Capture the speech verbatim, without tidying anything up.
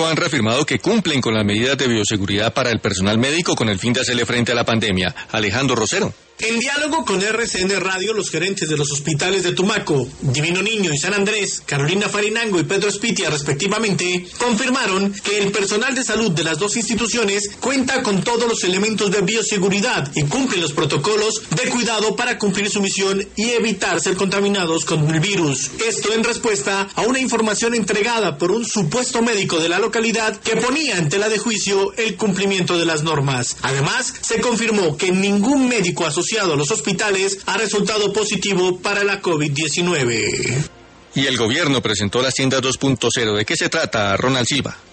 México han reafirmado que cumplen con las medidas de bioseguridad para el personal médico con el fin de hacerle frente a la pandemia. Alejandro Rosero. En diálogo con R C N Radio, los gerentes de los hospitales de Tumaco, Divino Niño y San Andrés, Carolina Farinango y Pedro Espitia, respectivamente, confirmaron que el personal de salud de las dos instituciones cuenta con todos los elementos de bioseguridad y cumple los protocolos de cuidado para cumplir su misión y evitar ser contaminados con el virus. Esto en respuesta a una información entregada por un supuesto médico de la localidad que ponía en tela de juicio el cumplimiento de las normas. Además, se confirmó que ningún médico asociado asociado a los hospitales ha resultado positivo para la COVID diecinueve. Y el gobierno presentó las tiendas dos punto cero. ¿De qué se trata, Ronald Silva?